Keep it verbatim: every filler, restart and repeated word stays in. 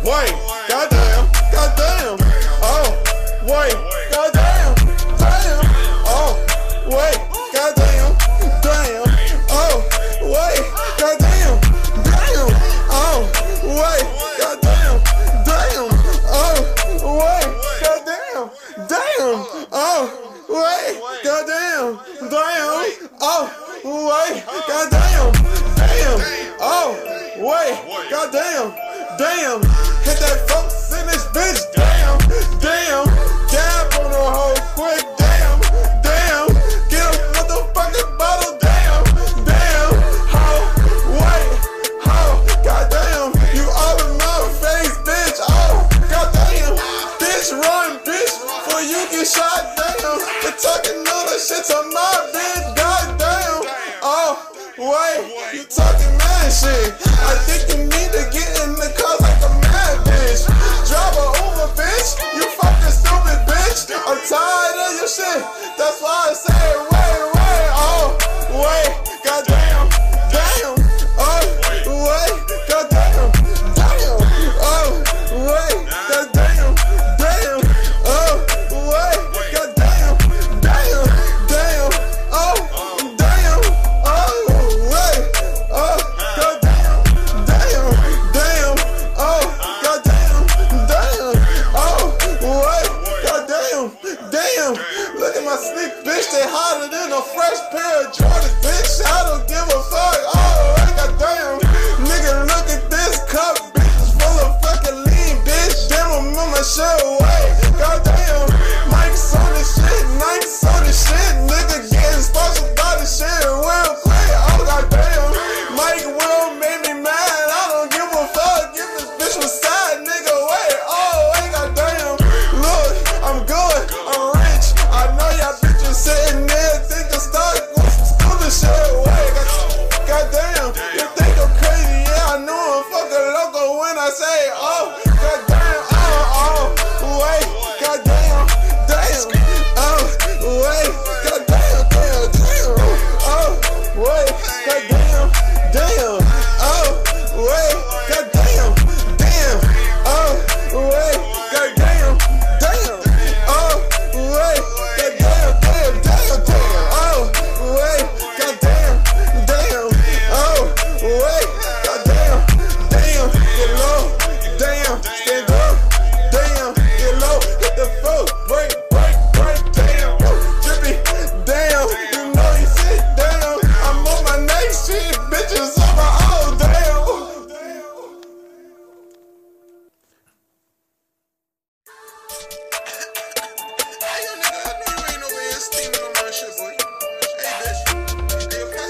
wait, goddamn, goddamn, oh, wait, goddamn, damn, oh, wait, goddamn, damn, oh, wait, goddamn, damn, oh, wait, goddamn, damn, oh, wait, goddamn, damn, oh, wait, goddamn, damn, oh, wait, goddamn, damn, oh, wait, goddamn, damn, hit that folks in this bitch, damn, damn, dab on the hoe quick, damn, damn, get a motherfucking bottle, damn, damn, ho, wait, ho, goddamn, you all in my face, bitch, oh, goddamn, bitch, run, bitch, before you get shot, damn, for talking all that shit to my bitch, goddamn, oh, wait, you talking mad shit, I think you need to get in the car like a mad bitch, drive her over, bitch, you fucking stupid bitch, I'm tired of your shit, that's why I say, wait, wait, oh, wait, goddamn, damn, oh, wait, goddamn, damn, oh, wait, goddamn, damn, oh, wait, goddamn, damn, damn, oh, damn, oh, wait, oh, goddamn, damn, damn, oh, goddamn, damn, oh, wait, goddamn, damn, look at my sleep, bitch, they hotter than a fresh pair of Jordans, bitch, I don't give a fuck, oh, wait, goddamn, nigga, look at this cup, bitch, it's full of fucking lean, bitch, damn, I'm on my shit, wait, goddamn, Mike's on this shit, Mike's on this shit, nigga, getting sponsored by this shit, real quick, oh, goddamn, Mike Will made me mad, I don't give a fuck, if this bitch was sad, nigga, wait, oh, wait, goddamn, look, I'm good, I'm rich, I know y'all bitches sitting there thinking stuck with some stupid shit, wait, goddamn, you think I'm crazy, yeah, I know I'm fucking loco when I say, oh, goddamn, oh, oh, wait,